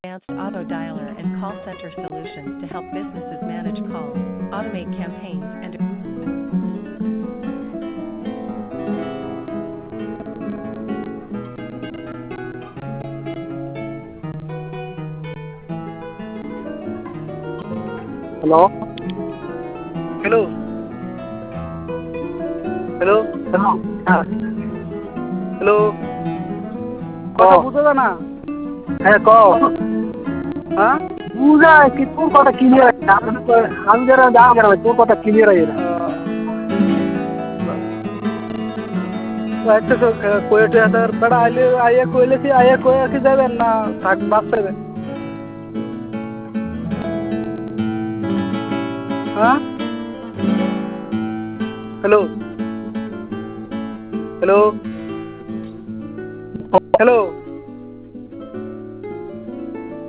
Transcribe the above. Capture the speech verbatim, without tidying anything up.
advanced auto dialer and call center solutions to help businesses manage calls, automate campaigns, and Hello? Hello. Hello. Hello? হ্যাঁ Hello. কথা বুঝো না? হ্যাঁ কও হ্যাঁ? বুঝা কি তোর কথা ক্লিয়ার আমি যারা যাও কেন তোর কথা ক্লিয়ার হয়ে না একটা কোয়েটে হাজার বেড়া আইলে আইয়া কইলে কি আইয়া কইয়া কি যাবেন না থাক বাঁচতে হ্যাঁ হ্যালো হ্যালো হ্যালো